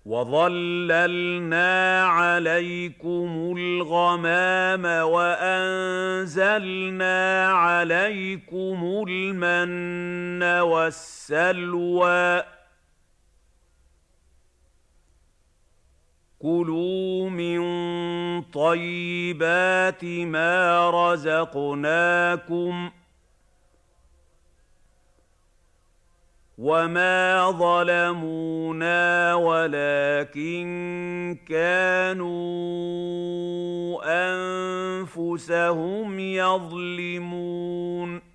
وَظَلَّلْنَا عَلَيْكُمُ الْغَمَامَ وَأَنزَلْنَا عَلَيْكُمُ الْمَنَّ وَالسَّلْوَىٰ ۖ كُلُوا مِن طَيِّبَاتِ مَا رَزَقْنَاكُمْ ۚ وَمَا ظَلَمُونَا وَلَٰكِن كَانُوا أَنفُسَهُمْ يَظْلِمُونَ